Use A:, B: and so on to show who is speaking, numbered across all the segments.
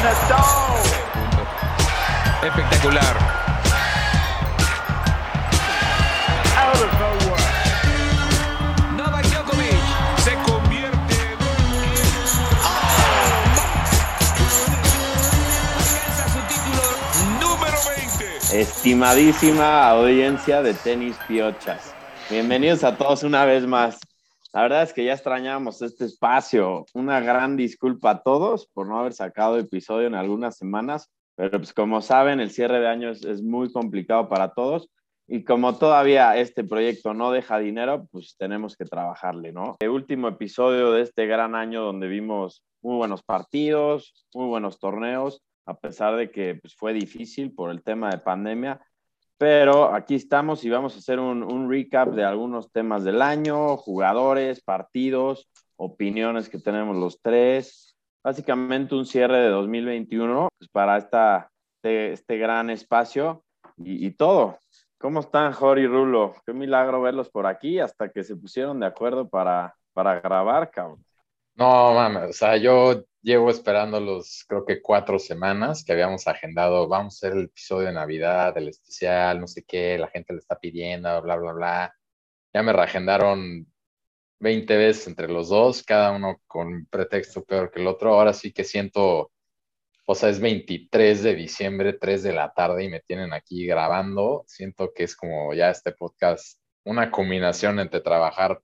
A: Espectacular. Novak Djokovic se convierte alcanza su título número 20.
B: Estimadísima audiencia de Tenis Piochas, bienvenidos a todos una vez más. La verdad es que ya extrañábamos este espacio. Una gran disculpa a todos por no haber sacado episodio en algunas semanas, pero pues como saben, el cierre de año es muy complicado para todos y como todavía este proyecto no deja dinero, pues tenemos que trabajarle, ¿no? El último episodio de este gran año donde vimos muy buenos partidos, muy buenos torneos, a pesar de que pues, fue difícil por el tema de pandemia. Pero aquí estamos y vamos a hacer un recap de algunos temas del año, jugadores, partidos, opiniones que tenemos los tres. Básicamente un cierre de 2021 pues para este gran espacio y todo. ¿Cómo están, Jorge y Rulo? Qué milagro verlos por aquí hasta que se pusieron de acuerdo para grabar, cabrón.
C: No, mames, o sea, yo llevo esperándolos, creo que 4 semanas que habíamos agendado, vamos a hacer el episodio de Navidad, el especial, no sé qué, la gente le está pidiendo, bla, bla, bla. Ya me reagendaron 20 veces entre los dos, cada uno con un pretexto peor que el otro. Ahora sí que siento, o sea, es 23 de diciembre, 3 de la tarde y me tienen aquí grabando. Siento que es como ya este podcast, una combinación entre trabajar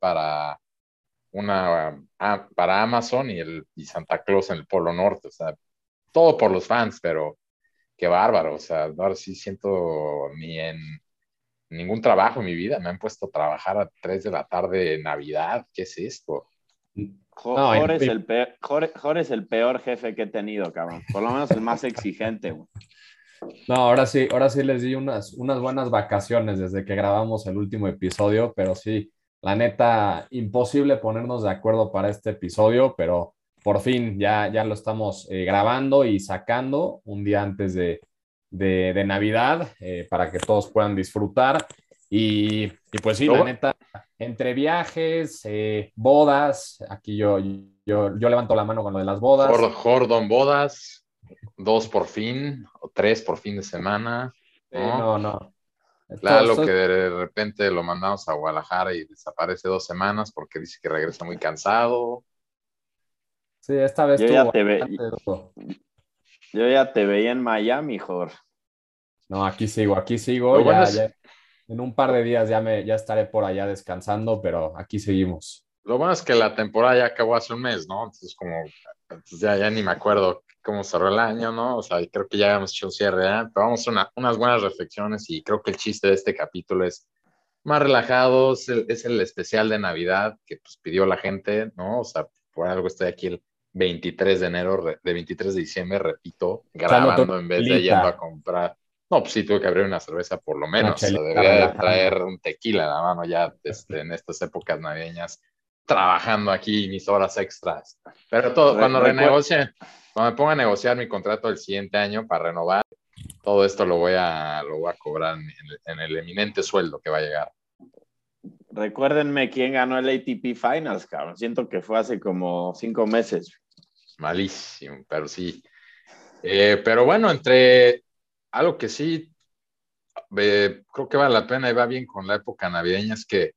C: para Amazon y Santa Claus en el Polo Norte, o sea, todo por los fans, pero qué bárbaro, o sea, ahora sí siento ni en ningún trabajo en mi vida me han puesto a trabajar a 3 de la tarde en Navidad. ¿Qué es esto?
B: Jorge es el peor jefe que he tenido, cabrón. Por lo menos el más exigente, güey.
D: No, ahora sí les di unas buenas vacaciones desde que grabamos el último episodio, pero sí, la neta, imposible ponernos de acuerdo para este episodio, pero por fin ya lo estamos grabando y sacando un día antes de Navidad para que todos puedan disfrutar. Y pues sí, la neta, entre viajes, bodas, aquí yo levanto la mano con lo de las bodas.
C: Jordon bodas. 2 por fin, o 3 por fin de semana, ¿no?
D: No.
C: Lalo, que de repente lo mandamos a Guadalajara y desaparece 2 semanas porque dice que regresa muy cansado.
D: Sí, esta vez
B: yo ya te veía en Miami, Jorge.
D: No, aquí sigo. Ya, en un par de días ya estaré por allá descansando, pero aquí seguimos.
C: Lo bueno es que la temporada ya acabó hace un mes, ¿no? Entonces, ya ni me acuerdo cómo cerró el año, ¿no? O sea, creo que ya habíamos hecho un cierre, ¿eh? Pero vamos a unas buenas reflexiones y creo que el chiste de este capítulo es más relajado, es el especial de Navidad que pues pidió la gente, ¿no? O sea, por algo estoy aquí el 23 de enero, de 23 de diciembre, repito, grabando en vez de yendo a comprar. No, pues sí, tuve que abrir una cerveza por lo menos. O sea, debería de traer un tequila a la mano ya en estas épocas navideñas, trabajando aquí mis horas extras. Pero todo, cuando me ponga a negociar mi contrato el siguiente año para renovar, todo esto lo voy a cobrar en el eminente sueldo que va a llegar.
B: Recuérdenme quién ganó el ATP Finals, cabrón. Siento que fue hace como 5 meses.
C: Malísimo, pero sí. Pero bueno, entre algo que sí creo que vale la pena y va bien con la época navideña es que,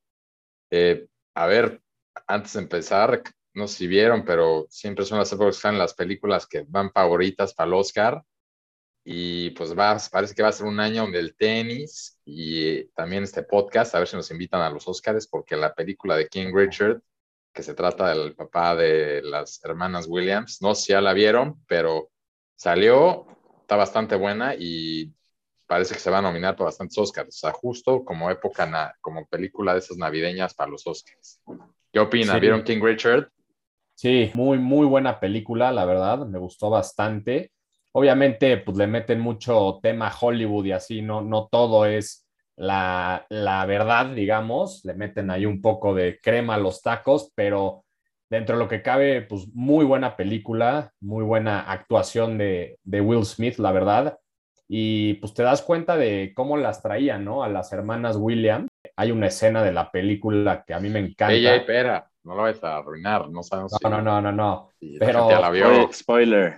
C: a ver, antes de empezar, no sé si vieron, pero siempre son las épocas que están las películas que van favoritas para el Oscar. Y pues parece que va a ser un año donde el tenis y también este podcast, a ver si nos invitan a los Oscars, porque la película de King Richard, que se trata del papá de las hermanas Williams, no sé si ya la vieron, pero salió, está bastante buena y parece que se va a nominar para bastantes Oscars, o sea, justo como como película de esas navideñas para los Oscars. ¿Qué opinan?
D: Sí.
C: ¿Vieron King Richard?
D: Sí, muy, muy buena película, la verdad, me gustó bastante. Obviamente, pues le meten mucho tema Hollywood y así, no todo es la verdad, digamos, le meten ahí un poco de crema a los tacos, pero dentro de lo que cabe, pues muy buena película, muy buena actuación de Will Smith, la verdad. Y pues te das cuenta de cómo las traían, ¿no? A las hermanas Williams. Hay una escena de la película que a mí me encanta.
C: Ey, espera, no lo vas a arruinar, no sabemos
D: No.
C: si
D: Pero
C: la gente ya la vio.
B: Spoiler.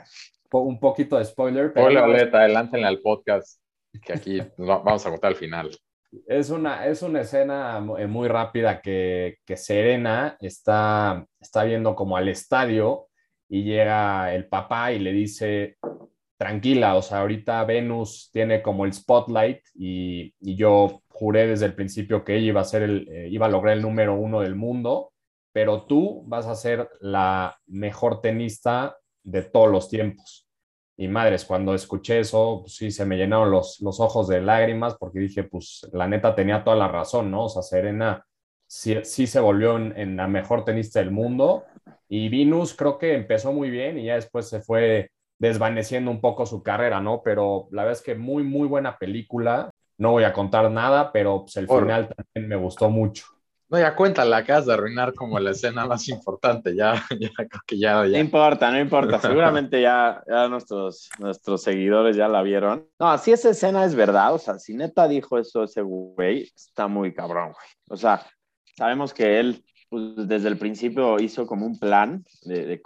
D: un poquito de spoiler, pero
C: Spoiler
D: no,
C: alert, adelántenle al podcast, que aquí vamos a contar al final.
D: es una escena muy rápida que Serena está viendo como al estadio y llega el papá y le dice, tranquila, o sea, ahorita Venus tiene como el spotlight y yo juré desde el principio que ella iba a ser iba a lograr el número uno del mundo, pero tú vas a ser la mejor tenista de todos los tiempos. Y madres, cuando escuché eso, pues sí, se me llenaron los ojos de lágrimas porque dije, pues la neta tenía toda la razón, ¿no? O sea, Serena sí se volvió en la mejor tenista del mundo y Venus creo que empezó muy bien y ya después se fue desvaneciendo un poco su carrera, ¿no? Pero la verdad es que muy, muy buena película. No voy a contar nada, pero pues el
C: Por,
D: final también me gustó mucho.
C: no, ya cuéntala, acabas de arruinar como la escena más importante, ya creo que
B: No
C: ya.
B: importa, no importa. Seguramente ya nuestros seguidores ya la vieron. No, si esa escena es verdad, o sea, si neta dijo eso ese güey, está muy cabrón, güey. O sea, sabemos que él pues, desde el principio hizo como un plan de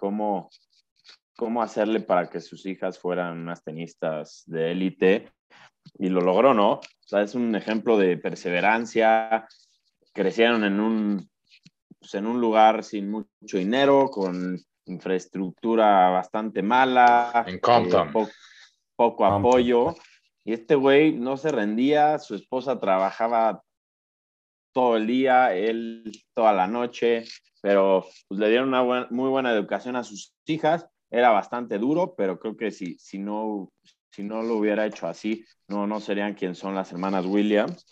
B: cómo hacerle para que sus hijas fueran unas tenistas de élite y lo logró, ¿no? O sea, es un ejemplo de perseverancia. Crecieron en un lugar sin mucho dinero, con infraestructura bastante mala,
C: En Compton.
B: poco apoyo. Y este güey no se rendía, su esposa trabajaba todo el día, él toda la noche, pero pues, le dieron una muy buena educación a sus hijas. Era bastante duro, pero creo que si no lo hubiera hecho así, no serían quien son las hermanas Williams.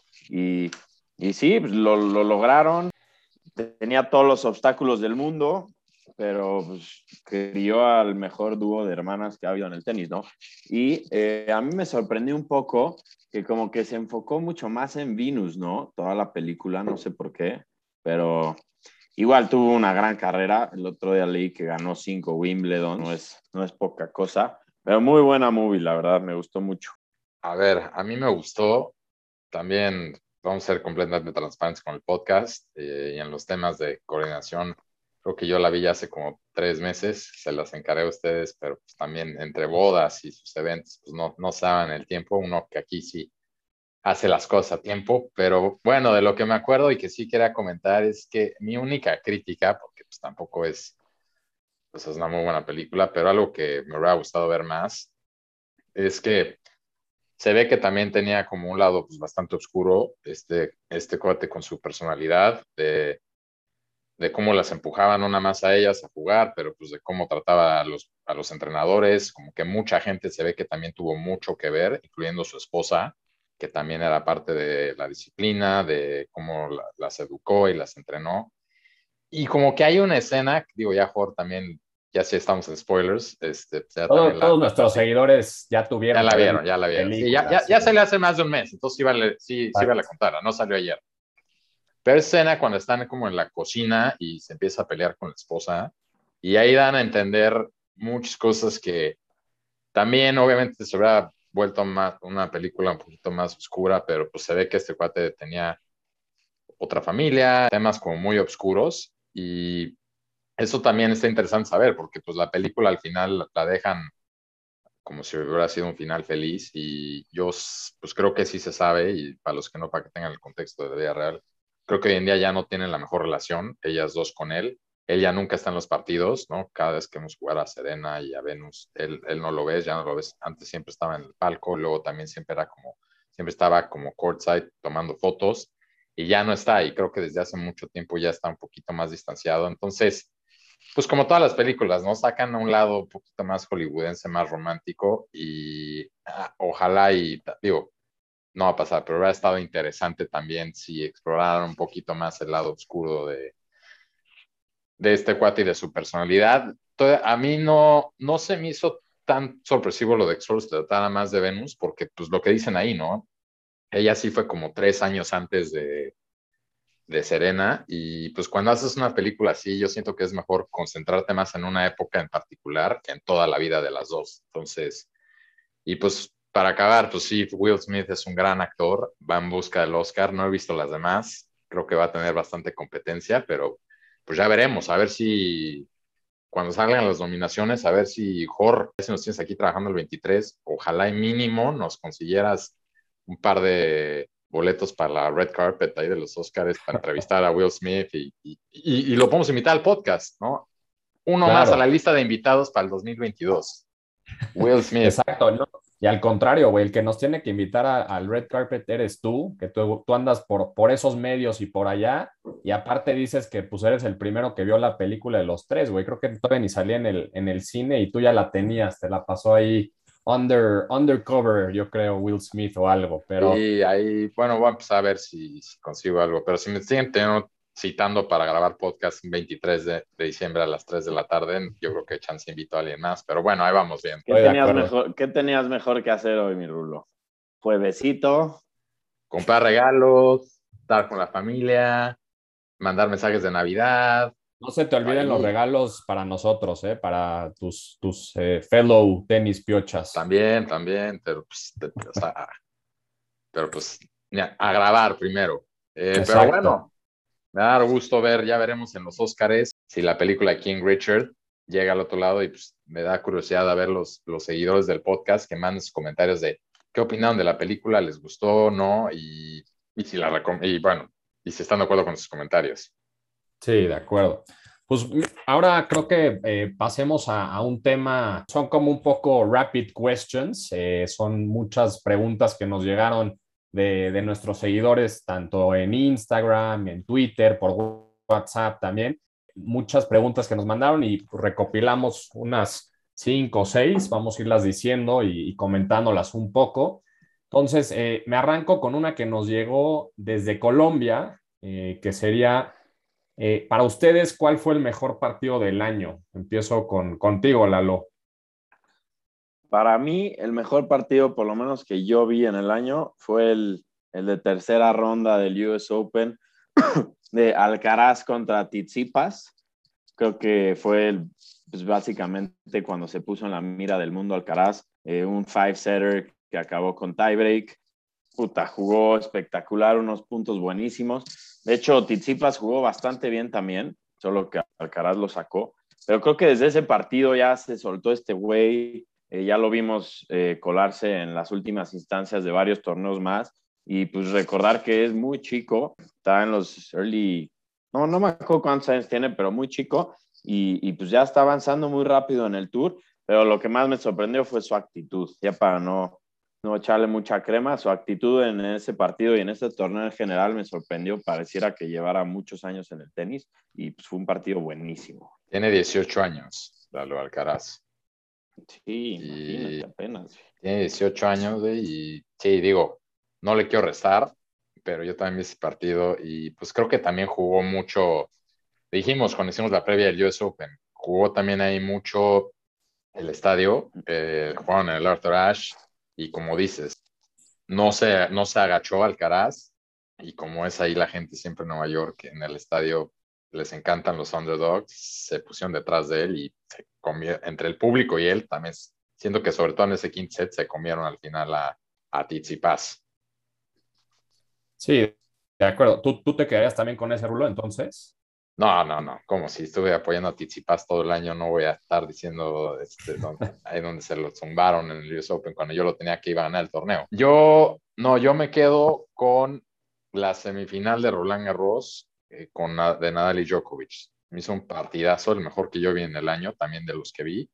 B: Y sí, pues, lo lograron. Tenía todos los obstáculos del mundo, pero pues, crió al mejor dúo de hermanas que ha habido en el tenis, ¿no? Y a mí me sorprendió un poco que como que se enfocó mucho más en Venus, ¿no? Toda la película, no sé por qué, pero igual tuvo una gran carrera. El otro día leí que ganó 5 Wimbledon, no es poca cosa, pero muy buena movie, la verdad, me gustó mucho.
C: A ver, a mí me gustó también. Vamos a ser completamente transparentes con el podcast y en los temas de coordinación. Creo que yo la vi ya hace como 3 meses, se las encargué a ustedes, pero pues también entre bodas y sus eventos, pues no saben el tiempo. Uno que aquí sí hace las cosas a tiempo, pero bueno, de lo que me acuerdo y que sí quería comentar es que mi única crítica, porque pues tampoco pues es una muy buena película, pero algo que me hubiera gustado ver más, es que se ve que también tenía como un lado pues, bastante oscuro, este cuate con su personalidad, de cómo las empujaban no nada más a ellas a jugar, pero pues de cómo trataba a los entrenadores, como que mucha gente se ve que también tuvo mucho que ver, incluyendo su esposa, que también era parte de la disciplina, de cómo las educó y las entrenó. Y como que hay una escena, digo, ya Jorge también, ya sí estamos en spoilers, ya también
D: Todos nuestros seguidores ya
C: ya
D: tuvieron
C: la
D: que ver
C: vieron, ya la
D: la
C: vieron. Sí, ya,
D: película.
C: ya,
D: Sí.
C: ya se le hace más de un mes, entonces sí vale la contar, no salió ayer. Pero es escena cuando están como en la cocina y se empieza a pelear con la esposa, y ahí dan a entender muchas cosas que también obviamente se hubiera vuelto más una película un poquito más oscura, pero pues se ve que este cuate tenía otra familia, temas como muy oscuros, y eso también está interesante saber, porque pues la película al final la dejan como si hubiera sido un final feliz, y yo pues creo que sí se sabe, y para los que no, para que tengan el contexto de la vida real, creo que hoy en día ya no tienen la mejor relación, ellas dos con él. Él ya nunca está en los partidos, ¿no? Cada vez que hemos jugado a Serena y a Venus, él no lo ves, ya no lo ves. Antes siempre estaba en el palco, luego también siempre estaba como courtside tomando fotos, y ya no está, y creo que desde hace mucho tiempo ya está un poquito más distanciado. Entonces, pues como todas las películas, ¿no? Sacan a un lado un poquito más hollywoodense, más romántico, y ojalá y, digo, no va a pasar, pero hubiera estado interesante también si exploraran un poquito más el lado oscuro de este cuate y de su personalidad. Entonces, a mí no se me hizo tan sorpresivo lo de que solo se tratara más de Venus, porque pues lo que dicen ahí, ¿no? Ella sí fue como 3 años antes de Serena, y pues cuando haces una película así, yo siento que es mejor concentrarte más en una época en particular que en toda la vida de las dos. Entonces, y pues para acabar, pues sí, Will Smith es un gran actor, va en busca del Oscar, no he visto las demás, creo que va a tener bastante competencia, pero pues ya veremos, a ver cuando salgan las nominaciones, a ver si Jorge, si nos tienes aquí trabajando el 23, ojalá y mínimo nos consiguieras un par de boletos para la red carpet ahí de los Oscars para entrevistar a Will Smith y lo podemos invitar al podcast, ¿no? Uno más a la
D: Claro,
C: lista de invitados para el 2022. Will Smith.
D: exacto, ¿no? Y al contrario, güey, el que nos tiene que invitar al red carpet eres tú, que tú andas por esos medios y por allá, y aparte dices que pues eres el primero que vio la película de los tres, güey. Creo que todavía ni salía en el cine y tú ya la tenías, te la pasó ahí undercover, yo creo, Will Smith o algo, pero
C: Y ahí, bueno, voy a empezar a ver si consigo algo, pero si me siguen citando para grabar podcast el 23 de diciembre a las 3 de la tarde, yo creo que chance invito a alguien más, pero bueno, ahí vamos bien.
D: estoy de acuerdo.
B: ¿Qué tenías mejor que hacer hoy, mi Rulo? Juevesito.
C: Comprar regalos, estar con la familia, mandar mensajes de Navidad.
D: No se te olviden los
C: Ahí
D: regalos para nosotros, para tus fellow tenis piochas.
C: también, pero pues, o sea, ya, a grabar primero. Pero
D: Exacto.
C: bueno, me da gusto ver, ya veremos en los Óscares si la película King Richard llega al otro lado y pues me da curiosidad a ver los seguidores del podcast que manden sus comentarios de qué opinaron de la película, les gustó o no y si y bueno, y si están de acuerdo con sus comentarios.
D: Sí, de acuerdo. Pues ahora creo que pasemos a un tema, son como un poco rapid questions, son muchas preguntas que nos llegaron de nuestros seguidores, tanto en Instagram, en Twitter, por WhatsApp también, muchas preguntas que nos mandaron y recopilamos unas 5 o 6, vamos a irlas diciendo y comentándolas un poco. Entonces, me arranco con una que nos llegó desde Colombia, que sería... para ustedes, ¿cuál fue el mejor partido del año? Empiezo contigo, Lalo.
B: Para mí, el mejor partido, por lo menos que yo vi en el año, fue el de tercera ronda del US Open de Alcaraz contra Tsitsipas. Creo que fue pues básicamente cuando se puso en la mira del mundo Alcaraz, un five-setter que acabó con tiebreak. Puta, jugó espectacular, unos puntos buenísimos. De hecho, Tsitsipas jugó bastante bien también, solo que Alcaraz lo sacó. Pero creo que desde ese partido ya se soltó este güey. Ya lo vimos colarse en las últimas instancias de varios torneos más. Y pues recordar que es muy chico, está en los early, no me acuerdo cuántos años tiene, pero muy chico. Y pues ya está avanzando muy rápido en el tour. Pero lo que más me sorprendió fue su actitud, ya para no echarle mucha crema. Su actitud en ese partido y en este torneo en general me sorprendió. Pareciera que llevara muchos años en el tenis y pues fue un partido buenísimo.
C: Tiene 18 años, Lalo Alcaraz.
B: Sí, imagínate, apenas.
C: Tiene 18 años, güey, y sí, digo, no le quiero restar, pero yo también vi ese partido y pues creo que también jugó mucho, dijimos cuando hicimos la previa del US Open, jugó también ahí mucho el estadio, jugaron en el Arthur Ashe y como dices, no se agachó Alcaraz y como es ahí la gente siempre en Nueva York, en el estadio les encantan los underdogs, se pusieron detrás de él y entre el público y él también, siento que sobre todo en ese quinto set se comieron al final a Tsitsipas.
D: Sí, de acuerdo. ¿Tú te quedarías también con ese rulo entonces?
C: No, como si estuve apoyando a Tsitsipas todo el año, no voy a estar diciendo ahí donde se lo zumbaron en el US Open cuando yo lo tenía que iba a ganar el torneo. Yo me quedo con la semifinal de Roland Garros de Nadal y Djokovic. Me hizo un partidazo, el mejor que yo vi en el año, también de los que vi.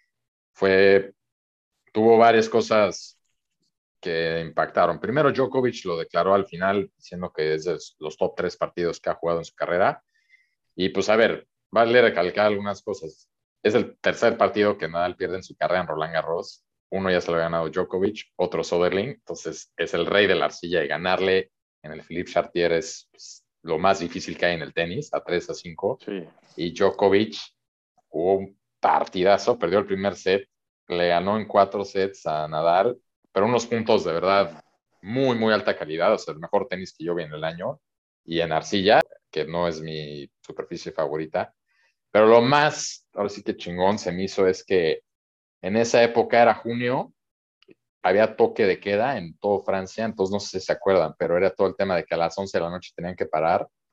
C: Tuvo varias cosas que impactaron. Primero, Djokovic lo declaró al final diciendo que es de los top 3 partidos que ha jugado en su carrera. Y pues a ver, vale recalcar algunas cosas. Es el tercer partido que Nadal pierde en su carrera en Roland Garros. Uno ya se lo ha ganado Djokovic, otro Soderling. Entonces es el rey de la arcilla y ganarle en el Philippe Chartier es pues, lo más difícil que hay en el tenis, a 3-5.
B: Sí.
C: Y Djokovic jugó un partidazo, perdió el primer set, le ganó en 4 sets a Nadal, pero unos puntos de verdad muy, muy alta calidad, o sea, el mejor tenis que yo vi en el año. Y en arcilla, que no es mi superficie favorita. Pero lo más, ahora sí que chingón se me hizo es que en esa época era junio, había toque de queda en toda Francia, entonces no sé si se acuerdan, pero era todo el tema de que a las 11 de la noche tenían que parar.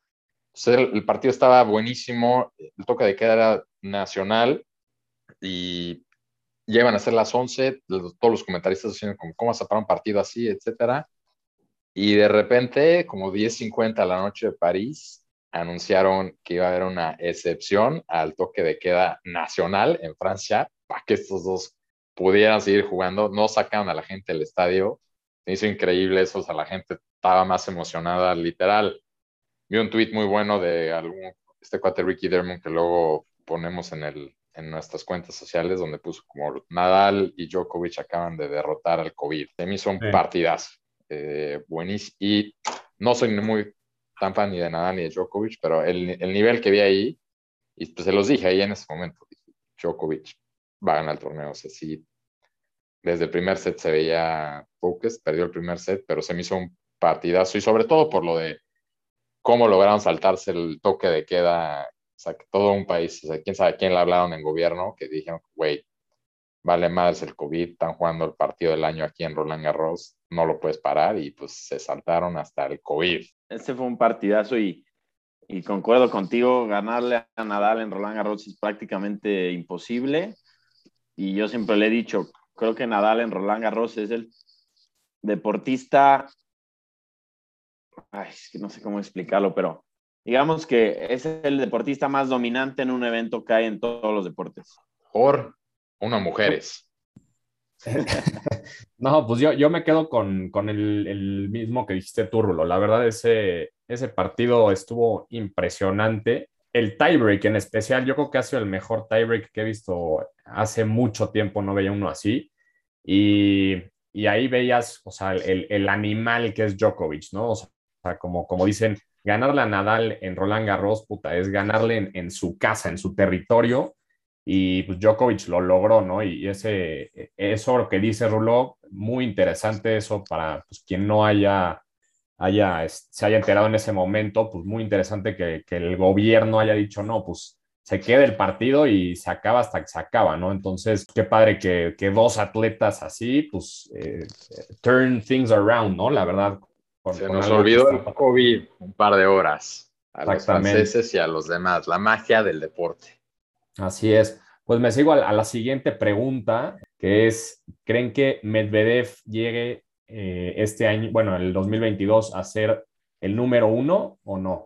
C: Entonces, el partido estaba buenísimo, el toque de queda era nacional y llevan a ser las 11, todos los comentaristas diciendo como, ¿cómo vas a parar un partido así, etcétera? Y de repente, como 10:50 de la noche de París, anunciaron que iba a haber una excepción al toque de queda nacional en Francia para que estos dos pudieran seguir jugando. No sacaron a la gente del estadio. Se hizo increíble eso, o sea, la gente estaba más emocionada, literal. Vi un tweet muy bueno de este cuate Ricky Dermond que luego ponemos en nuestras cuentas sociales, donde puso como Nadal y Djokovic acaban de derrotar al COVID. Se me hizo un
D: Sí.
C: partidazo. Buenísimo. Y no soy muy tan fan ni de Nadal ni de Djokovic, pero el nivel que vi ahí, y pues se los dije ahí en ese momento, dije, Djokovic va a ganar el torneo. O sea, sí, desde el primer set se veía focus, perdió el primer set, pero se me hizo un partidazo y sobre todo por lo de cómo lograron saltarse el toque de queda, o sea, que todo un país, o sea, quién sabe quién le hablaron en gobierno, que dijeron, güey, vale madres el COVID, están jugando el partido del año aquí en Roland Garros, no lo puedes parar y pues se saltaron hasta el COVID.
B: Este fue un partidazo y concuerdo contigo, ganarle a Nadal en Roland Garros es prácticamente imposible. Y yo siempre le he dicho, creo que Nadal en Roland Garros es el deportista, es que no sé cómo explicarlo, pero digamos que es el deportista más dominante en un evento que hay en todos los deportes.
C: Por una mujeres.
D: No, pues yo me quedo con el mismo que dijiste tú, Rulo. La verdad, ese partido estuvo impresionante. El tiebreak en especial, yo creo que ha sido el mejor tiebreak que he visto hace mucho tiempo, no veía uno así. Y, y ahí veías, o sea, el animal que es Djokovic, ¿no? O sea, como dicen, ganarle a Nadal en Roland Garros, puta, es ganarle en su casa, en su territorio y pues Djokovic lo logró, ¿no? Y eso lo que dice Rulo, muy interesante eso para pues, quien no se haya enterado en ese momento, pues muy interesante que el gobierno haya dicho, no, pues se quede el partido y se acaba hasta que se acaba, ¿no? Entonces, qué padre que dos atletas así, pues, turn things around, ¿no? La verdad,
C: Se
D: con
C: nos
D: algo que
C: olvidó
D: está
C: el COVID un par de horas a los
D: exactamente.
C: franceses y a los demás, la magia del deporte.
D: Así es. Pues me sigo a la siguiente pregunta, que es, ¿creen que Medvedev llegue este año, bueno, el 2022 a ser el número uno o no?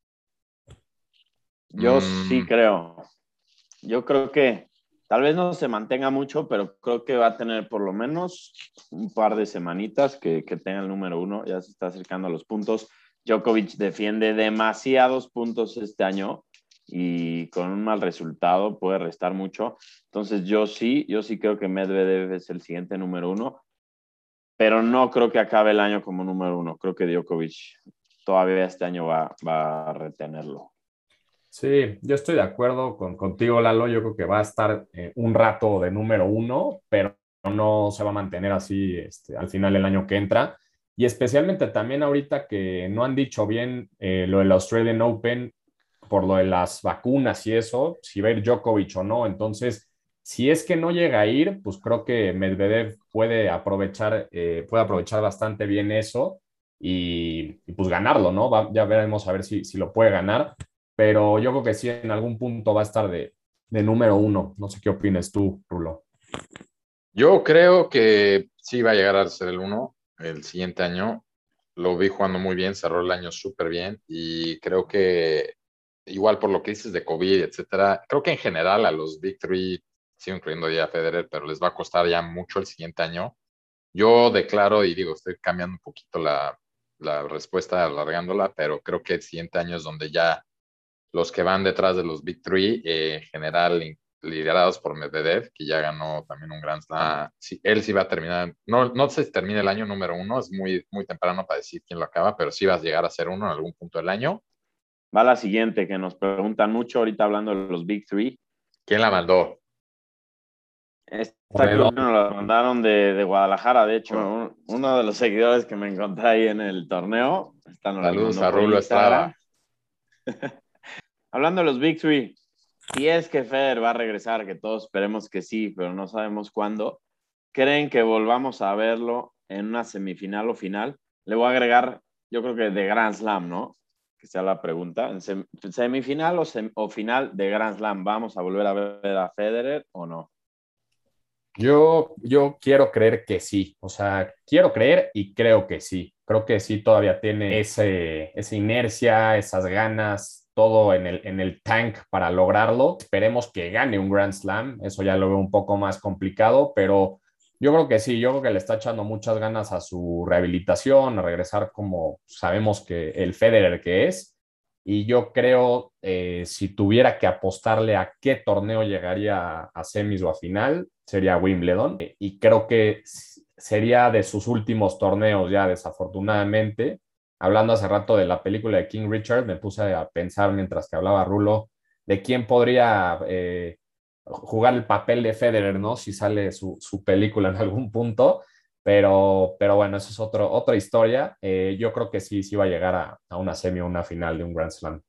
B: Yo sí creo. Yo creo que tal vez no se mantenga mucho, pero creo que va a tener por lo menos un par de semanitas que tenga el número uno. Ya se está acercando a los puntos. Djokovic defiende demasiados puntos este año y con un mal resultado puede restar mucho. Entonces yo sí creo que Medvedev es el siguiente número uno, pero no creo que acabe el año como número uno. Creo que Djokovic todavía este año va a retenerlo.
D: Sí, yo estoy de acuerdo contigo, Lalo. Yo creo que va a estar un rato de número uno, pero no se va a mantener así al final del año que entra. Y especialmente también ahorita que no han dicho bien lo del Australian Open por lo de las vacunas y eso, si va a ir Djokovic o no. Entonces, si es que no llega a ir, pues creo que Medvedev puede aprovechar bastante bien eso y pues ganarlo, ¿no? Ya veremos a ver si lo puede ganar, pero yo creo que sí, en algún punto va a estar de número uno. No sé qué opinas tú, Rulo.
C: Yo creo que sí va a llegar a ser el uno el siguiente año. Lo vi jugando muy bien, cerró el año súper bien y creo que igual por lo que dices de COVID, etcétera, creo que en general a los Big Three, sigo incluyendo ya a Federer, pero les va a costar ya mucho el siguiente año. Yo declaro y digo, estoy cambiando un poquito la respuesta, alargándola, pero creo que el siguiente año es donde ya los que van detrás de los Big Three, en general liderados por Medvedev, que ya ganó también un Grand Slam. Sí, él sí va a terminar, no sé si termina el año número uno, es muy, muy temprano para decir quién lo acaba, pero sí va a llegar a ser uno en algún punto del año.
B: Va la siguiente, que nos preguntan mucho ahorita hablando de los Big Three.
C: ¿Quién la mandó?
B: Esta creo que nos la mandaron de Guadalajara, de hecho, uno de los seguidores que me encontré ahí en el torneo.
C: Saludos a Rulo Estrada.
B: Hablando de los Big Three, si es que Federer va a regresar, que todos esperemos que sí, pero no sabemos cuándo, ¿creen que volvamos a verlo en una semifinal o final? Le voy a agregar, yo creo que de Grand Slam, ¿no? que sea la pregunta. ¿En semifinal o final de Grand Slam vamos a volver a ver a Federer o no?
D: Yo quiero creer que sí, o sea, quiero creer y creo que sí. Creo que sí todavía tiene esa inercia, esas ganas, todo en el tank para lograrlo. Esperemos que gane un Grand Slam, eso ya lo veo un poco más complicado, pero yo creo que sí, yo creo que le está echando muchas ganas a su rehabilitación, a regresar como sabemos que el Federer que es. Y yo creo, si tuviera que apostarle a qué torneo llegaría a semis o a final, sería Wimbledon. Y creo que sería de sus últimos torneos ya, desafortunadamente. Hablando hace rato de la película de King Richard, me puse a pensar mientras que hablaba Rulo de quién podría jugar el papel de Federer, ¿no? Si sale su película en algún punto. Pero bueno, eso es otra historia. Yo creo que sí va a llegar a una semi o una final de un Grand Slam.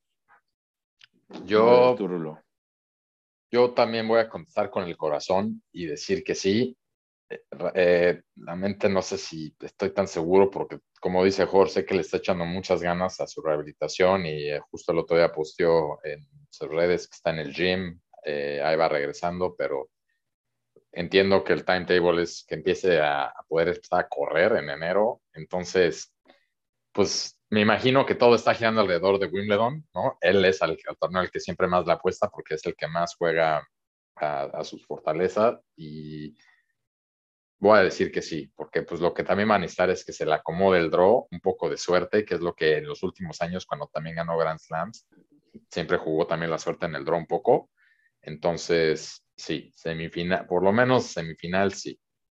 C: Yo también voy a contestar con el corazón y decir que sí. La mente no sé si estoy tan seguro porque, como dice Jorge, sé que le está echando muchas ganas a su rehabilitación y justo el otro día posteó en sus redes que está en el gym, ahí va regresando, pero entiendo que el timetable es que empiece a poder empezar a correr en enero, entonces, pues me imagino que todo está girando alrededor de Wimbledon, ¿no? Él es el torneo al que siempre más la apuesta porque es el que más juega a sus fortalezas y voy a decir que sí, porque pues lo que también va a necesitar es que se le acomode el draw, un poco de suerte, que es lo que en los últimos años, cuando también ganó Grand Slams, siempre jugó también la suerte en el draw un poco. Entonces, sí, semifinal, por lo menos semifinal, sí.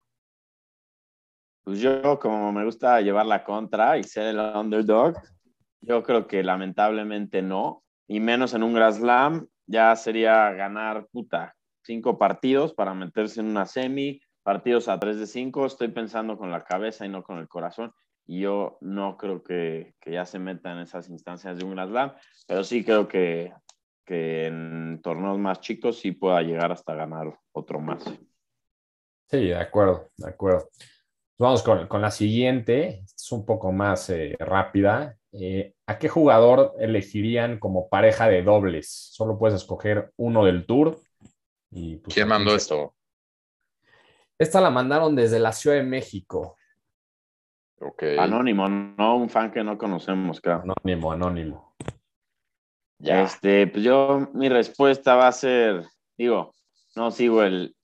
B: Pues yo, como me gusta llevar la contra y ser el underdog, yo creo que lamentablemente no, y menos en un Grand Slam, ya sería ganar, 5 partidos para meterse en una semi, partidos a 3 de 5, estoy pensando con la cabeza y no con el corazón, y yo no creo que ya se meta en esas instancias de un Grand Slam, pero sí creo que en torneos más chicos sí pueda llegar hasta ganar otro más.
D: Sí, de acuerdo, de acuerdo. Vamos con la siguiente, es un poco más rápida. ¿A qué jugador elegirían como pareja de dobles? Solo puedes escoger uno del tour. Y, pues,
C: ¿Quién mandó esto?
D: Esta la mandaron desde la Ciudad de México.
C: Okay.
B: Anónimo, no un fan que no conocemos, claro.
D: Anónimo.
B: Ya. Pues mi respuesta va a ser, no sigo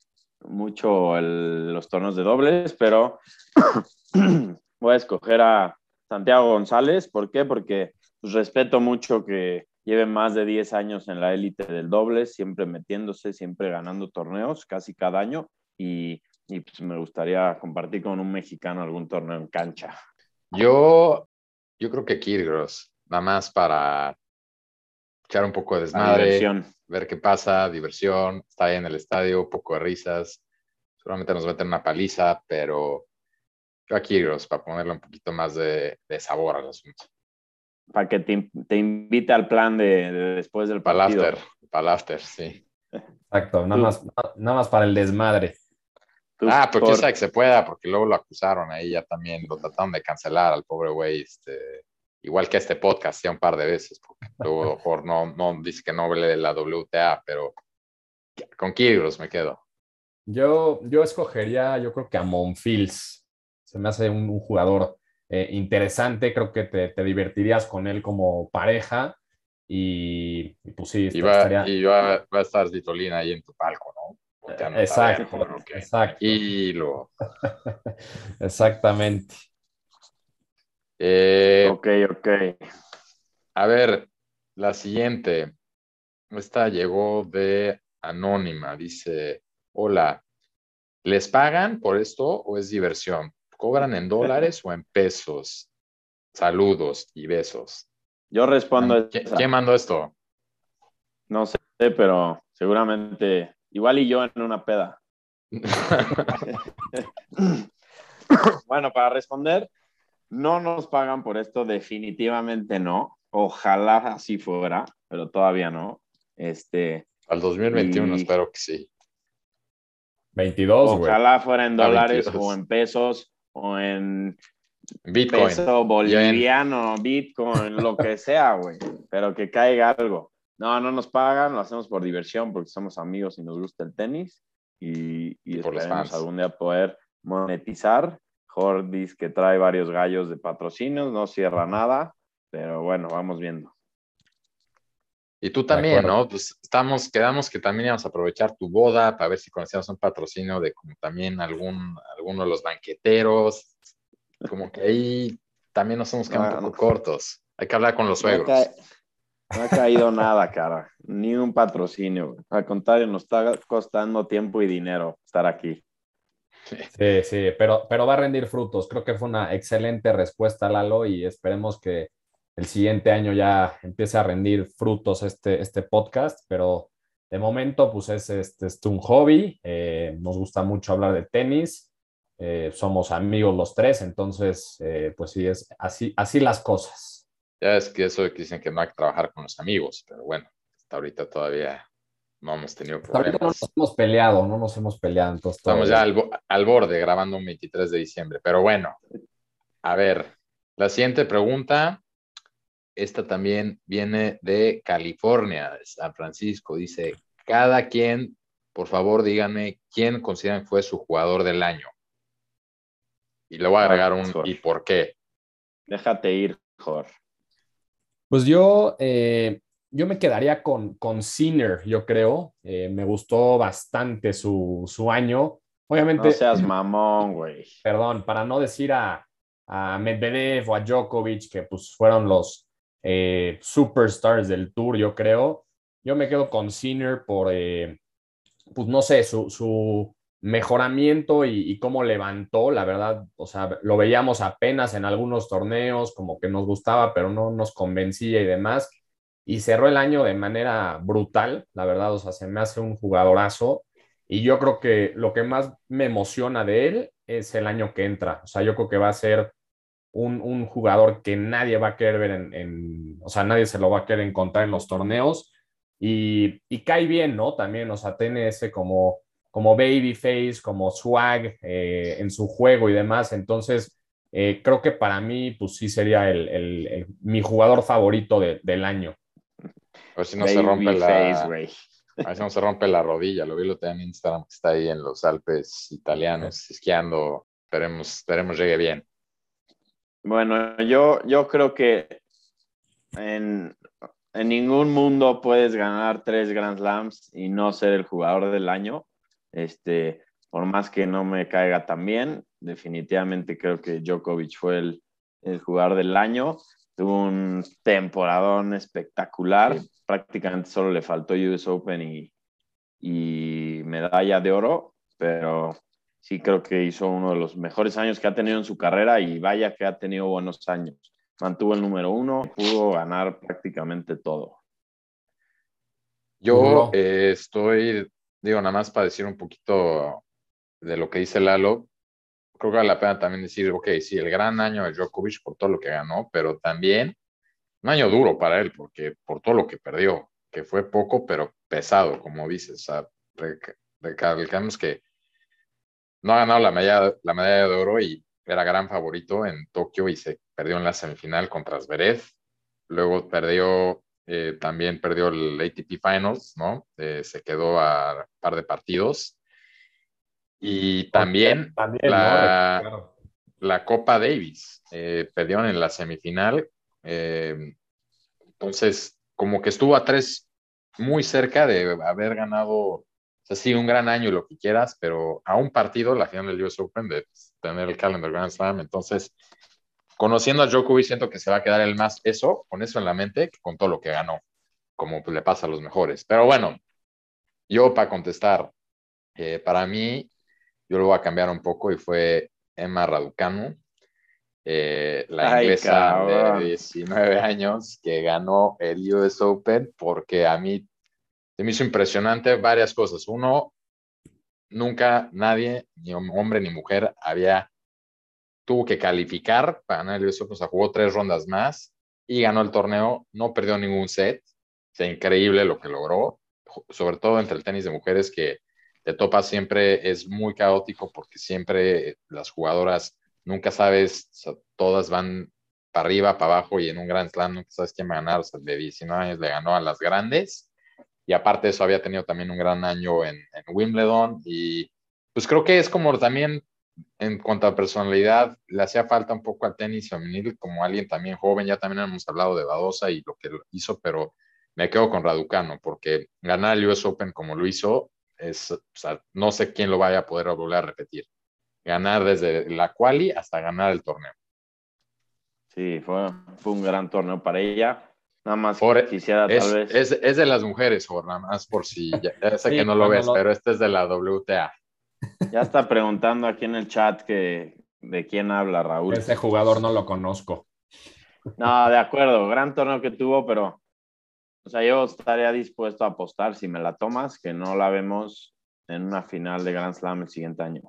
B: los torneos de dobles, pero voy a escoger a Santiago González. ¿Por qué? Porque pues, respeto mucho que lleve más de 10 años en la élite del dobles, siempre metiéndose, siempre ganando torneos, casi cada año, y pues me gustaría compartir con un mexicano algún torneo en cancha.
C: Yo creo que Kyrgios, nada más para echar un poco de desmadre, ver qué pasa, diversión, está ahí en el estadio, un poco de risas, seguramente nos meten una paliza, pero yo a Kyrgios, para ponerle un poquito más de sabor al asunto.
B: Para que te invite al plan de después del partido.
C: Para el after, sí.
D: Exacto, nada más para el desmadre.
C: Pero quién sabe que se pueda, porque luego lo acusaron ahí, ya también lo trataron de cancelar al pobre güey, igual que este podcast ya un par de veces, porque luego por no dice que no lee la WTA, pero con Kyrgios me quedo.
D: Yo escogería, yo creo que a Monfils. Se me hace un jugador interesante, creo que te divertirías con él como pareja y pues sí, estaría...
C: Y va a estar Svitolina ahí en tu palco, ¿no?
D: Exacto.
C: Y luego.
D: Exactamente.
B: Ok.
C: A ver, la siguiente. Esta llegó de Anónima. Dice, hola, ¿les pagan por esto o es diversión? ¿Cobran en dólares o en pesos? Saludos y besos.
B: Yo respondo.
C: ¿Quién mandó esto?
B: No sé, pero seguramente igual y yo en una peda. Bueno, para responder, no nos pagan por esto, definitivamente no. Ojalá así fuera, pero todavía no.
C: Al 2021 espero que sí.
D: 22,
B: ojalá fuera en dólares
C: 22.
B: o en pesos o en
C: Bitcoin.
B: peso boliviano, Bitcoin, lo que sea, güey, pero que caiga algo. No nos pagan, lo hacemos por diversión porque somos amigos y nos gusta el tenis y
C: por los
B: esperemos
C: fans.
B: algún día poder monetizar. Jordis que trae varios gallos de patrocinios, no cierra nada, pero bueno, vamos viendo.
C: Y tú también, ¿no? Pues quedamos que también íbamos a aprovechar tu boda para ver si conocíamos un patrocinio de como también alguno de los banqueteros. Como que ahí también nos hemos quedado un poco cortos. Hay que hablar con los suegros.
B: No ha caído nada, cara. Ni un patrocinio. Al contrario, nos está costando tiempo y dinero estar aquí.
D: Sí, pero va a rendir frutos. Creo que fue una excelente respuesta, Lalo, y esperemos que el siguiente año ya empiece a rendir frutos este podcast, pero de momento pues es un hobby. Nos gusta mucho hablar de tenis. Somos amigos los tres, entonces pues sí, es así las cosas.
C: Ya es que eso que dicen que no hay que trabajar con los amigos, pero bueno, hasta ahorita todavía no hemos tenido problemas.
D: Ahorita no nos hemos peleado, entonces
C: estamos ya al borde grabando un 23 de diciembre, pero bueno, a ver, la siguiente pregunta, esta también viene de California, de San Francisco, dice, cada quien, por favor, díganme quién consideran que fue su jugador del año. Y le voy a agregar un ¿y por qué?
B: Déjate ir, Jorge.
D: Pues yo me quedaría con Sinner, yo creo. Me gustó bastante su año. Obviamente.
B: No seas mamón, güey.
D: Perdón, para no decir a Medvedev o a Djokovic, que pues fueron los superstars del tour, yo creo. Yo me quedo con Sinner por, pues no sé, su mejoramiento y cómo levantó, la verdad, o sea, lo veíamos apenas en algunos torneos, como que nos gustaba, pero no nos convencía y demás, y cerró el año de manera brutal, la verdad, o sea, se me hace un jugadorazo, y yo creo que lo que más me emociona de él es el año que entra, o sea, yo creo que va a ser un jugador que nadie va a querer ver o sea, nadie se lo va a querer encontrar en los torneos, y cae bien, ¿no? También, o sea, tiene ese como babyface, como swag en su juego y demás. Entonces, creo que para mí, pues sí sería mi jugador favorito del año.
C: A ver si no se rompe a ver si no se rompe la rodilla. Lo vi en Instagram, que está ahí en los Alpes italianos, esquiando. Esperemos llegue bien.
B: Bueno, yo creo que en ningún mundo puedes ganar 3 Grand Slams y no ser el jugador del año. Por más que no me caiga tan bien, definitivamente creo que Djokovic fue el jugador del año. Tuvo un temporadón espectacular. Sí. Prácticamente solo le faltó US Open y medalla de oro, pero sí creo que hizo uno de los mejores años que ha tenido en su carrera y vaya que ha tenido buenos años. Mantuvo el número 1, pudo ganar prácticamente todo.
C: Yo nada más para decir un poquito de lo que dice Lalo, creo que vale la pena también decir, ok, sí, el gran año de Djokovic por todo lo que ganó, pero también un año duro para él, porque por todo lo que perdió, que fue poco, pero pesado, como dices. O sea, recalcamos que no ha ganado la medalla de oro y era gran favorito en Tokio y se perdió en la semifinal contra Zverev. Luego también perdió el ATP Finals, ¿no? Se quedó a un par de partidos. Y también la Copa Davis. Perdieron en la semifinal. Entonces, como que estuvo a 3 muy cerca de haber ganado, o sea, sí, un gran año y lo que quieras, pero a un partido, la final del US Open, de tener el Calendar Grand Slam. Entonces, conociendo a Djokovic, siento que se va a quedar con eso en la mente, que con todo lo que ganó, como pues, le pasa a los mejores. Pero bueno, yo para contestar, para mí, yo lo voy a cambiar un poco y fue Emma Raducanu, la inglesa de 19 años que ganó el US Open, porque a mí se me hizo impresionante varias cosas. Uno, nunca nadie, ni hombre ni mujer, tuvo que calificar para ganar el US Open. O sea, jugó 3 rondas más y ganó el torneo, no perdió ningún set. O sea, increíble lo que logró, sobre todo entre el tenis de mujeres, que te topas siempre, es muy caótico porque siempre las jugadoras nunca sabes, o sea, todas van para arriba, para abajo, y en un Grand Slam nunca sabes quién va a ganar. O sea, de 19 años le ganó a las grandes, y aparte de eso había tenido también un gran año en Wimbledon, y pues creo que es como también en cuanto a personalidad, le hacía falta un poco al tenis femenil, como alguien también joven. Ya también hemos hablado de Badosa y lo que hizo, pero me quedo con Raducanu, porque ganar el US Open como lo hizo, o sea, no sé quién lo vaya a poder volver a repetir. Ganar desde la quali hasta ganar el torneo.
B: Sí, fue un gran torneo para ella. Nada más
C: Por,
B: quisiera tal vez.
C: es de las mujeres, o nada más por si, ya sé
D: Sí,
C: que no lo ves, pero este es de la WTA.
B: Ya está preguntando aquí en el chat de quién habla Raúl.
D: Ese jugador no lo conozco.
B: No, de acuerdo, gran torneo que tuvo, pero o sea, yo estaría dispuesto a apostar si me la tomas, que no la vemos en una final de Grand Slam el siguiente año.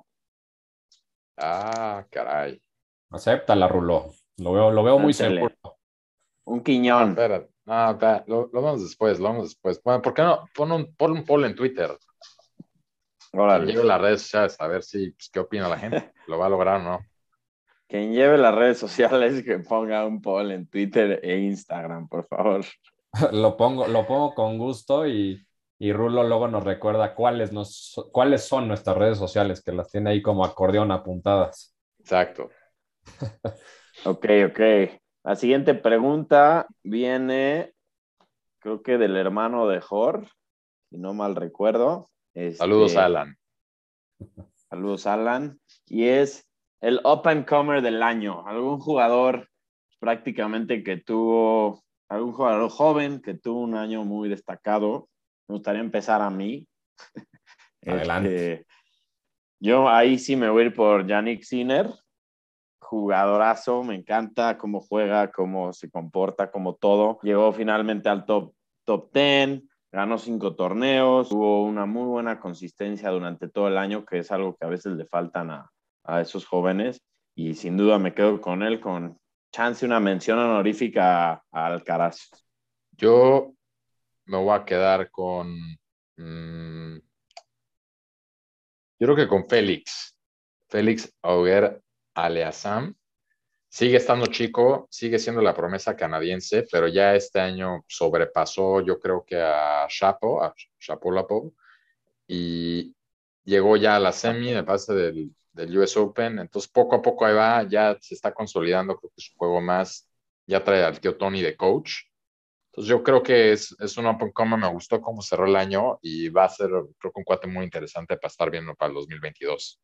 C: Ah, caray.
D: Acéptala, Rulo. Lo veo muy
B: Ándale.
D: seguro.
B: Un
C: No,
B: Quiñón.
C: espera, no, espera, lo vamos después, lo vamos después. Bueno, ¿por qué no? Pon un poll en Twitter. Quien
B: Órale.
C: lleve las redes sociales, a ver si, pues, qué opina la gente. ¿Lo va a lograr o no?
B: Quien lleve las redes sociales que ponga un poll en Twitter e Instagram, por favor.
D: Lo pongo con gusto y Rulo luego nos recuerda cuáles son nuestras redes sociales, que las tiene ahí como acordeón apuntadas.
C: Exacto.
B: Ok. La siguiente pregunta viene, creo que del hermano de Jor, si no mal recuerdo.
C: Saludos, Alan.
B: Saludos, Alan. Y es el up-and-comer del año. Algún jugador prácticamente algún jugador joven que tuvo un año muy destacado. Me gustaría empezar a mí.
D: Adelante.
B: Yo ahí sí me voy a ir por Yannick Sinner. Jugadorazo, me encanta cómo juega, cómo se comporta, como todo. Llegó finalmente al top 10, ganó 5 torneos, tuvo una muy buena consistencia durante todo el año, que es algo que a veces le faltan a esos jóvenes. Y sin duda me quedo con él, con chance una mención honorífica a Alcaraz.
C: Yo me voy a quedar con, yo creo que con Félix Auger-Aliassime. Sigue estando chico, sigue siendo la promesa canadiense, pero ya este año sobrepasó, yo creo que a Shapovalov, y llegó ya a la semi, me parece, del US Open. Entonces, poco a poco ahí va, ya se está consolidando, creo que su juego más, ya trae al tío Tony de coach. Entonces, yo creo que es un up and comer. Me gustó cómo cerró el año y va a ser, creo que un cuate muy interesante para estar viendo para el 2022.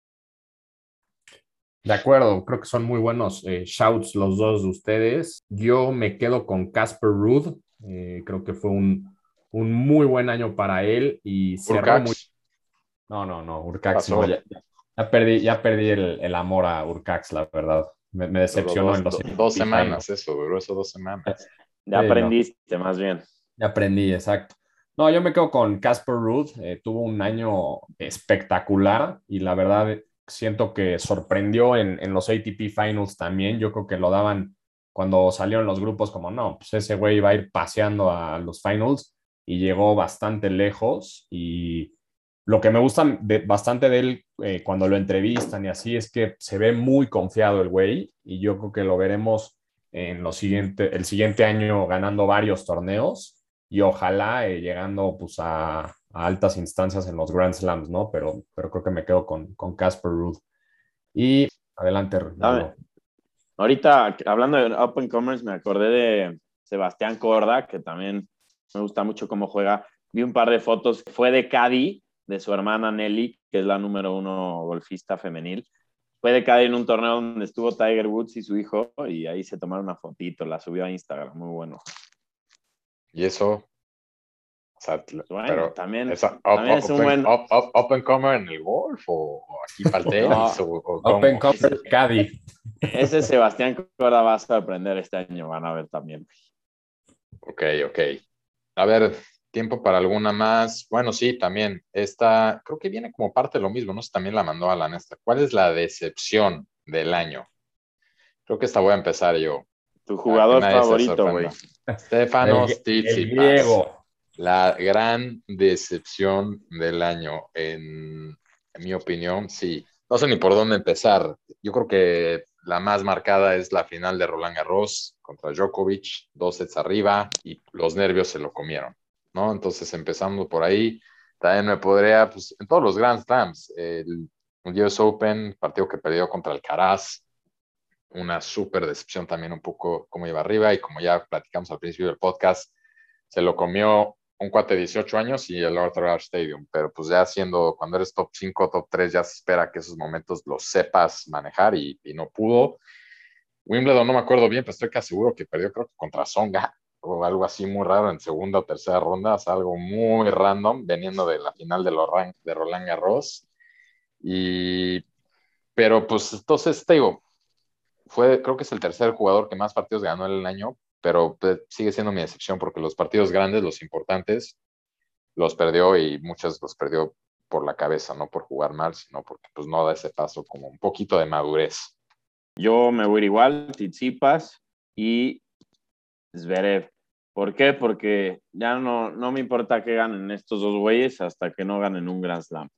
D: De acuerdo, creo que son muy buenos shouts los dos de ustedes. Yo me quedo con Casper Ruud. Creo que fue un muy buen año para él y cerró muy...
C: Urcax,
D: No, Urcax
C: pasó
D: no. Ya perdí el amor a Urcax, la verdad. Me
C: duró
D: decepcionó en los
C: dos
D: finals.
C: semanas, eso, duró eso 2 semanas.
B: Ya
D: Sí, no.
B: aprendiste, más bien.
D: Ya aprendí, exacto. No, yo me quedo con Casper Ruud. Tuvo un año espectacular y la verdad siento que sorprendió en los ATP Finals también. Yo creo que lo daban cuando salieron los grupos como, no, pues ese güey va a ir paseando a los Finals y llegó bastante lejos. Y lo que me gusta bastante de él cuando lo entrevistan y así es que se ve muy confiado el güey y yo creo que lo veremos el siguiente año ganando varios torneos y ojalá llegando pues a altas instancias en los Grand Slams, ¿no? Pero creo que me quedo con Casper Ruud. Y adelante, Rulo.
B: Ahorita, hablando de Open Commerce, me acordé de Sebastián Corda, que también me gusta mucho cómo juega. Vi un par de fotos, fue de Caddy, de su hermana Nelly, que es la número 1 golfista femenil. Fue de Caddy en un torneo donde estuvo Tiger Woods y su hijo, y ahí se tomaron una fotito, la subió a Instagram, muy bueno.
C: Y eso, o sea,
B: Bueno,
C: pero
B: también
C: es
B: es un buen...
C: up and comer en el golf o aquí para el tenis
B: No,
C: o
D: Open
C: cómo.
D: Cover Caddy.
B: ese Sebastián Corda va a sorprender este año, van a ver también.
C: Ok. A ver, tiempo para alguna más. Bueno, sí, también. Esta, creo que viene como parte de lo mismo, ¿no? También la mandó a la Nesta. ¿Cuál es la decepción del año? Creo que esta voy a empezar yo.
B: Tu
C: Para que
B: jugador
C: nadie se
B: favorito, güey.
C: sorprenda. Stefanos
D: El
C: Tsitsipas.
D: griego.
C: La gran decepción del año, en mi opinión, sí. no sé ni por dónde empezar. Yo creo que la más marcada es la final de Roland Garros contra Djokovic, 2 sets arriba y los nervios se lo comieron, ¿no? Entonces, empezando por ahí, también me podría, pues, en todos los Grand Slams, el US Open, partido que perdió contra Alcaraz, una súper decepción también un poco cómo iba arriba y como ya platicamos al principio del podcast, se lo comió un cuate de 18 años y el Orthodox Stadium, pero pues ya siendo, cuando eres top 5 top 3 ya se espera que esos momentos los sepas manejar y no pudo. Wimbledon no me acuerdo bien, pero estoy casi seguro que perdió, creo que contra Songa o algo así muy raro en segunda o tercera ronda, o sea, algo muy random, veniendo de la final de Roland Garros. Y, pero pues entonces te digo, creo que es el tercer jugador que más partidos ganó en el año, pero pues, sigue siendo mi decepción porque los partidos grandes, los importantes, los perdió y muchos los perdió por la cabeza, no por jugar mal, sino porque pues no da ese paso como un poquito de madurez.
B: Yo me voy a ir igual, Tsitsipas y Zverev. ¿Por qué? Porque ya no me importa que ganen estos dos güeyes hasta que no ganen un Grand Slam.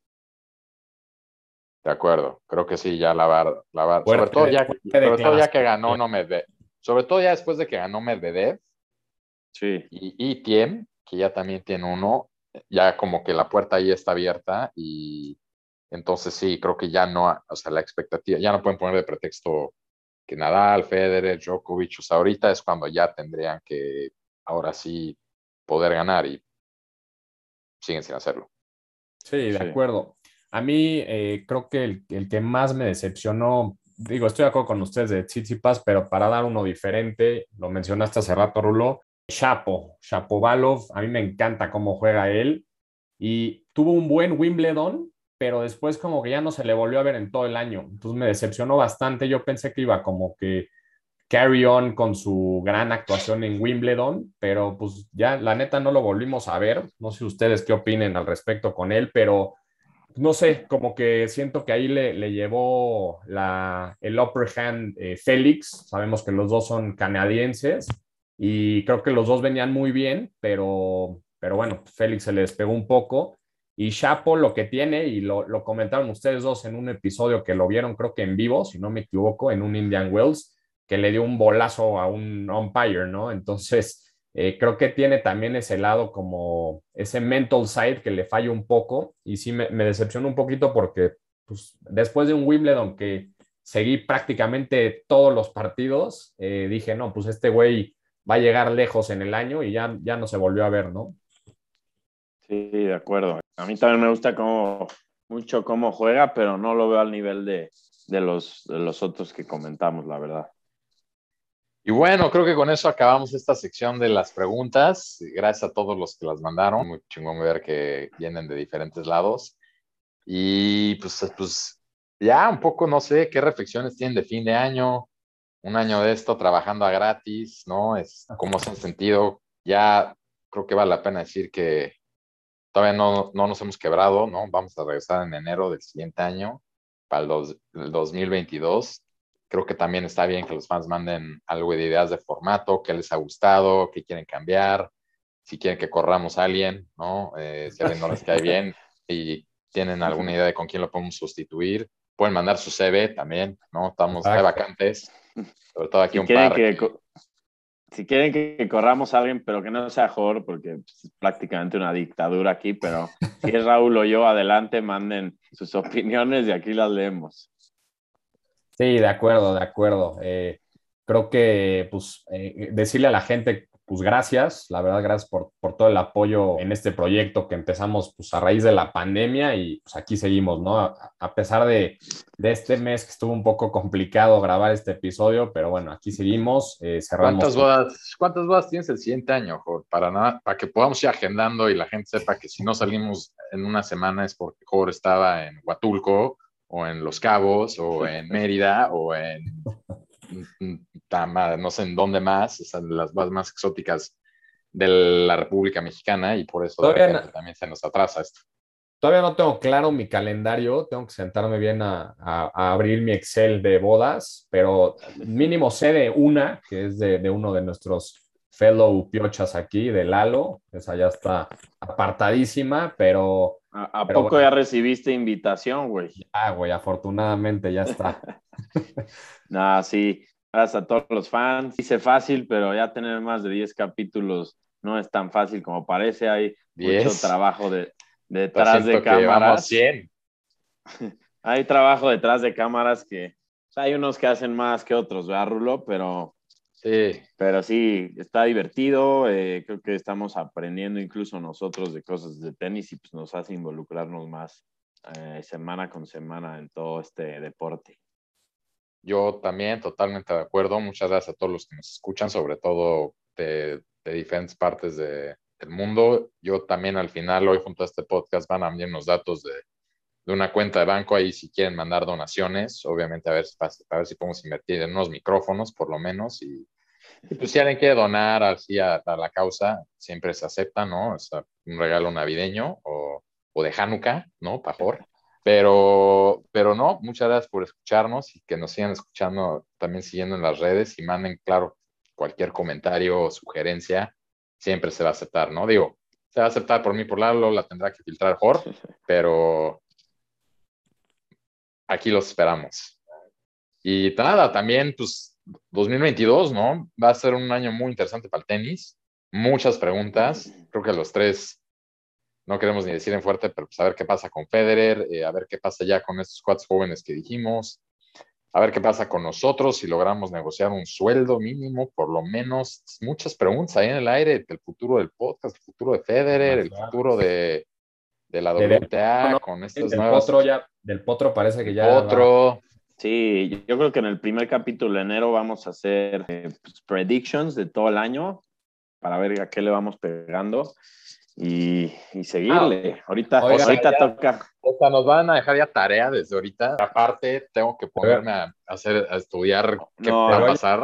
C: De acuerdo, creo que sí, ya
D: Fuerte,
C: sobre todo ya que ganó
D: declaración.
C: no Medvedev, sobre todo ya después de que ganó Medvedev
B: Sí.
C: y Thiem, que ya también tiene uno, ya como que la puerta ahí está abierta y entonces sí, creo que ya no, o sea, la expectativa, ya no pueden poner de pretexto que Nadal, Federer, Djokovic, o sea, ahorita es cuando ya tendrían que ahora sí poder ganar y siguen sin hacerlo.
D: Sí, de
B: Sí.
D: acuerdo. A mí creo que el que más me decepcionó, digo, estoy de acuerdo con ustedes de Tsitsipas, pero para dar uno diferente, lo mencionaste hace rato, Rulo, Shapovalov, a mí me encanta cómo juega él y tuvo un buen Wimbledon, pero después como que ya no se le volvió a ver en todo el año. Entonces me decepcionó bastante. Yo pensé que iba como que carry on con su gran actuación en Wimbledon, pero pues ya la neta no lo volvimos a ver. No sé ustedes qué opinen al respecto con él, pero no sé, como que siento que ahí le llevó el upper hand Félix. Sabemos que los dos son canadienses y creo que los dos venían muy bien, pero bueno, Félix se le despegó un poco. Y Chapo lo que tiene, y lo comentaron ustedes dos en un episodio que lo vieron, creo que en vivo, si no me equivoco, en un Indian Wells, que le dio un bolazo a un umpire, ¿no? Entonces, creo que tiene también ese lado como ese mental side que le falla un poco y sí me decepcionó un poquito porque pues, después de un Wimbledon que seguí prácticamente todos los partidos, dije, no, pues este güey va a llegar lejos en el año y ya no se volvió a ver, ¿no?
B: Sí, de acuerdo. A mí también me gusta mucho cómo juega, pero no lo veo al nivel de los otros que comentamos, la verdad.
C: Y bueno, creo que con eso acabamos esta sección de las preguntas. Gracias a todos los que las mandaron. Muy chingón ver que vienen de diferentes lados. Y pues ya un poco, no sé, qué reflexiones tienen de fin de año, un año de esto trabajando a gratis, ¿no? ¿Cómo se han sentido? Ya creo que vale la pena decir que todavía no nos hemos quebrado, ¿no? Vamos a regresar en enero del siguiente año, para el 2022. Creo que también está bien que los fans manden algo de ideas de formato, qué les ha gustado, qué quieren cambiar, si quieren que corramos a alguien, ¿no? Si a alguien no les cae bien y tienen alguna idea de con quién lo podemos sustituir, pueden mandar su CV también, ¿no? Hay vacantes, sobre todo aquí
B: Si
C: un
B: quieren
C: par.
B: si quieren que corramos a alguien, pero que no sea Jorge, porque es prácticamente una dictadura aquí, pero si es Raúl o yo, adelante, manden sus opiniones y aquí las leemos.
D: Sí, de acuerdo, de acuerdo. Creo que pues decirle a la gente, pues gracias, la verdad, gracias por todo el apoyo en este proyecto que empezamos pues a raíz de la pandemia y pues aquí seguimos, ¿no? A pesar de este mes que estuvo un poco complicado grabar este episodio, pero bueno, aquí seguimos, cerramos.
C: ¿Cuántas bodas tienes el siguiente año, Jorge? Para que podamos ir agendando y la gente sepa que si no salimos en una semana es porque Jorge estaba en Huatulco o en Los Cabos o en Mérida o no sé en dónde más, esas las más exóticas de la República Mexicana y por eso de repente también se nos atrasa esto.
D: Todavía no tengo claro mi calendario, tengo que sentarme bien a abrir mi Excel de bodas, pero mínimo sé de una, que es de uno de nuestros fellow piochas aquí, de Lalo, esa ya está apartadísima, pero
B: ¿A
D: Pero
B: poco
D: bueno.
B: ya recibiste invitación, güey?
D: Güey, afortunadamente ya está.
B: No, sí, gracias a todos los fans. Dice fácil, pero ya tener más de 10 capítulos no es tan fácil como parece. Hay mucho
C: 10.
B: trabajo
C: Pero
B: detrás de
C: siento que llevamos
B: cámaras.
C: 100.
B: Hay trabajo detrás de cámaras que hay unos que hacen más que otros, ¿verdad, Rulo?
C: Sí.
B: Pero sí, está divertido. Creo que estamos aprendiendo incluso nosotros de cosas de tenis y pues nos hace involucrarnos más semana con semana en todo este deporte.
C: Yo también, totalmente de acuerdo. Muchas gracias a todos los que nos escuchan, sobre todo de diferentes partes del mundo. Yo también al final, hoy junto a este podcast, van a enviar unos datos de una cuenta de banco ahí si quieren mandar donaciones. Obviamente a ver si podemos invertir en unos micrófonos, por lo menos. Y pues si alguien quiere donar así a la causa, siempre se acepta, ¿no? O sea, un regalo navideño o de Hanukkah, ¿no? Pajor. Pero no, muchas gracias por escucharnos y que nos sigan escuchando, también siguiendo en las redes y manden, claro, cualquier comentario o sugerencia, siempre se va a aceptar, ¿no? Digo, se va a aceptar por mí, por Lalo, la tendrá que filtrar Jor, pero aquí los esperamos. Y nada, también, pues, 2022, ¿no? Va a ser un año muy interesante para el tenis, muchas preguntas, creo que los tres no queremos ni decir en fuerte, pero pues a ver qué pasa con Federer, a ver qué pasa ya con estos 4 jóvenes que dijimos, a ver qué pasa con nosotros, si logramos negociar un sueldo mínimo, por lo menos. Muchas preguntas ahí en el aire, del futuro del podcast, el futuro de Federer, el futuro de la WTA, con estas nuevas...
D: Del Potro parece que ya
C: Potro.
B: Sí, yo creo que en el primer capítulo de enero vamos a hacer predictions de todo el año para ver a qué le vamos pegando. Y seguirle. Ahorita toca.
C: O sea, nos van a dejar ya tarea desde ahorita. Aparte, tengo que ponerme a estudiar qué va a pasar.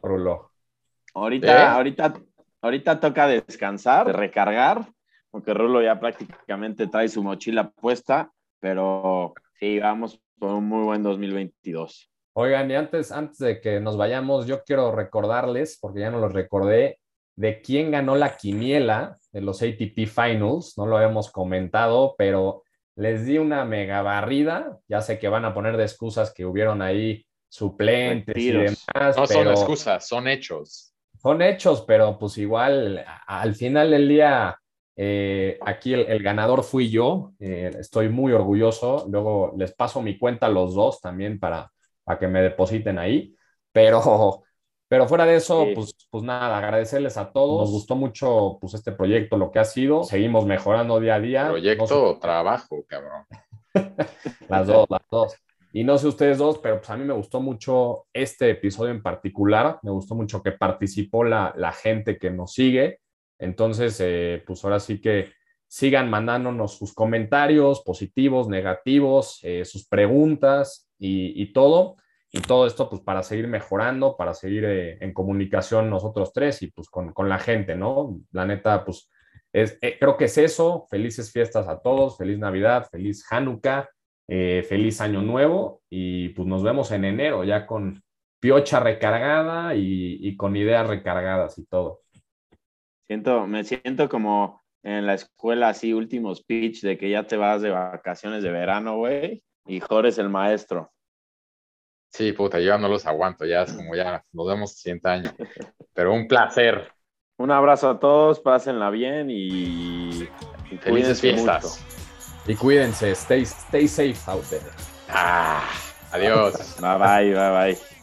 B: Ahorita toca descansar, recargar, porque Rulo ya prácticamente trae su mochila puesta, pero sí, vamos por un muy buen 2022.
D: Oigan, y antes de que nos vayamos, yo quiero recordarles, porque ya no los recordé, de quién ganó la quiniela de los ATP Finals. No lo habíamos comentado, pero les di una mega barrida. Ya sé que van a poner de excusas que hubieron ahí suplentes y demás.
C: No son excusas, son hechos.
D: Son hechos, pero pues igual, al final del día, aquí el ganador fui yo. Estoy muy orgulloso. Luego les paso mi cuenta a los dos también para que me depositen ahí. Pero fuera de eso, sí. pues nada, agradecerles a todos. Nos gustó mucho pues este proyecto, lo que ha sido. Seguimos mejorando día a día.
C: ¿Proyecto o trabajo, cabrón?
D: Las dos. Y no sé ustedes dos, pero pues a mí me gustó mucho este episodio en particular. Me gustó mucho que participó la gente que nos sigue. Entonces, pues ahora sí que sigan mandándonos sus comentarios positivos, negativos, sus preguntas y todo. Y todo esto, pues, para seguir mejorando, para seguir en comunicación nosotros tres y, pues, con la gente, ¿no? La neta, pues, creo que es eso. Felices fiestas a todos, feliz Navidad, feliz Hanukkah, feliz Año Nuevo y, pues, nos vemos en enero ya con piocha recargada y con ideas recargadas y todo.
B: Me siento como en la escuela, así, último speech de que ya te vas de vacaciones de verano, güey, y Jorge es el maestro.
C: Sí, puta, yo no los aguanto, ya es como ya nos vemos el siguiente año. Pero un placer.
B: Un abrazo a todos, pásenla bien y
C: felices fiestas.
D: Mucho. Y cuídense, stay safe out there.
C: Adiós.
B: Bye.